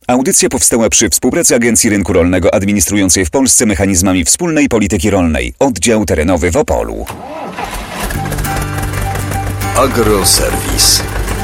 Audycja powstała przy współpracy Agencji Rynku Rolnego administrującej w Polsce mechanizmami wspólnej polityki rolnej. Oddział terenowy w Opolu. Agroserwis.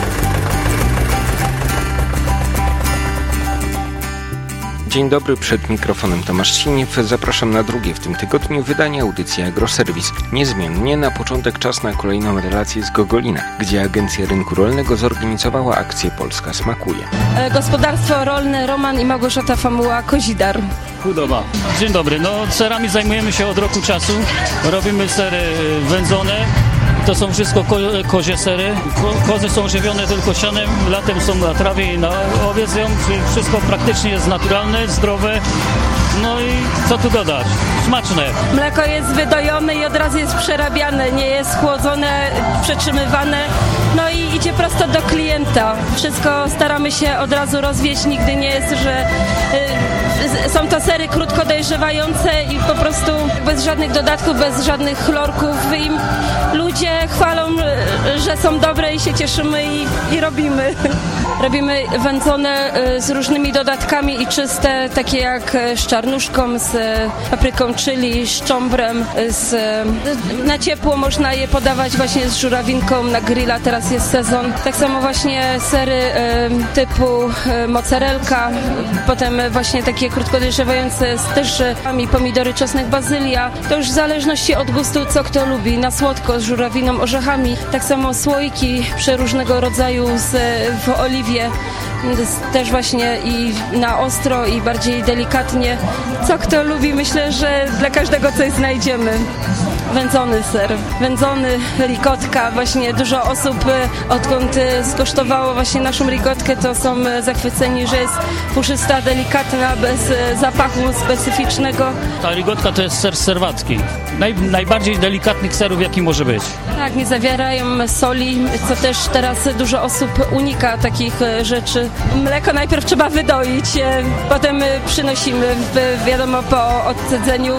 Dzień dobry, przed mikrofonem Tomasz Siniew. Zapraszam na drugie w tym tygodniu wydanie audycji Agroserwis. Niezmiennie na początek czas na kolejną relację z Gogolina, gdzie Agencja Rynku Rolnego zorganizowała akcję Polska smakuje. Gospodarstwo rolne Roman i Małgorzata Famuła-Kozidar. Chudoba. Dzień dobry. Serami zajmujemy się od roku czasu. Robimy sery wędzone. To są wszystko kozie sery. Kozy są żywione tylko sianem, latem są na trawie i na owiec. Wszystko praktycznie jest naturalne, zdrowe. No i co tu dodać? Smaczne. Mleko jest wydojone i od razu jest przerabiane, nie jest chłodzone, przetrzymywane. No i idzie prosto do klienta. Wszystko staramy się od razu rozwieźć, nigdy nie jest, że są to sery krótko dojrzewające i po prostu bez żadnych dodatków, bez żadnych chlorków. I ludzie chwalą, że są dobre i się cieszymy i robimy. Robimy wędzone z różnymi dodatkami i czyste, takie jak z czarnuszką, z papryką chili, z czombrem. Na ciepło można je podawać właśnie z żurawinką na grilla, teraz jest sezon. Tak samo właśnie sery typu mozzarelka, potem właśnie takie krótko dojrzewające z też pomidory, czosnek, bazylia. To już w zależności od gustu, co kto lubi. Na słodko, z żurawiną, orzechami. Tak samo słoiki przeróżnego rodzaju w oliwie. Też właśnie i na ostro i bardziej delikatnie. Co kto lubi, myślę, że dla każdego coś znajdziemy. Wędzony ser, wędzony, ricotta. Właśnie dużo osób, odkąd skosztowało właśnie naszą ricotkę, to są zachwyceni, że jest puszysta, delikatna, bez zapachu specyficznego. Ta ricotta to jest ser serwacki. Najbardziej delikatnych serów, jaki może być. Tak, nie zawierają soli, co też teraz dużo osób unika takich rzeczy. Mleko najpierw trzeba wydoić, potem przynosimy, wiadomo, po odcedzeniu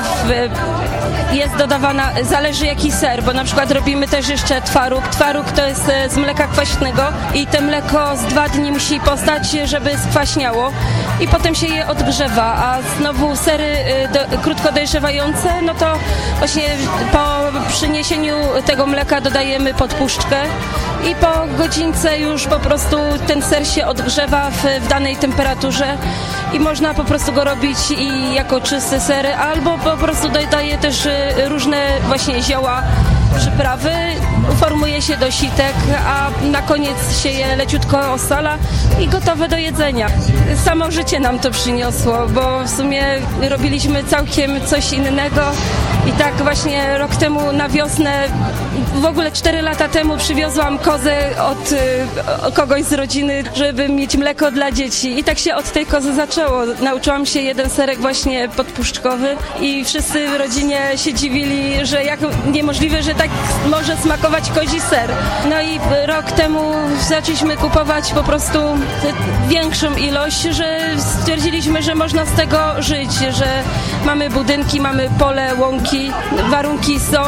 jest dodawana, zależy jaki ser, bo na przykład robimy też jeszcze twaróg. Twaróg to jest z mleka kwaśnego i to mleko z 2 dni musi postać, żeby skwaśniało i potem się je odgrzewa, a znowu sery krótko dojrzewające, no to właśnie po przyniesieniu tego mleka dodajemy podpuszczkę i po godzince już po prostu ten ser się odgrzewa w danej temperaturze i można po prostu go robić i jako czysty ser, albo po prostu dodaje też różne właśnie zioła, przyprawy, formuje się do sitek, a na koniec się je leciutko osala i gotowe do jedzenia. Samo życie nam to przyniosło, bo w sumie robiliśmy całkiem coś innego i tak właśnie rok temu na wiosnę, w ogóle 4 lata temu przywiozłam kozę od kogoś z rodziny, żeby mieć mleko dla dzieci i tak się od tej kozy zaczęło. Nauczyłam się jeden serek właśnie podpuszczkowy i wszyscy w rodzinie się dziwili, że jak niemożliwe, że tak może smakować kozi ser. No i rok temu zaczęliśmy kupować po prostu większą ilość, że stwierdziliśmy, że można z tego żyć, że mamy budynki, mamy pole, łąki, warunki są.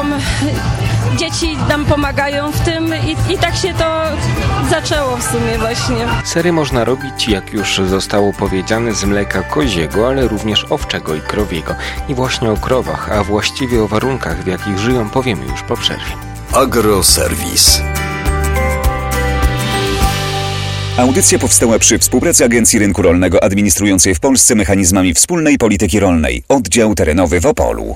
Dzieci nam pomagają w tym i tak się to zaczęło w sumie właśnie. Sery można robić, jak już zostało powiedziane, z mleka koziego, ale również owczego i krowiego. I właśnie o krowach, a właściwie o warunkach, w jakich żyją, powiemy już po przerwie. Agroserwis. Audycja powstała przy współpracy Agencji Rynku Rolnego administrującej w Polsce mechanizmami wspólnej polityki rolnej. Oddział terenowy w Opolu.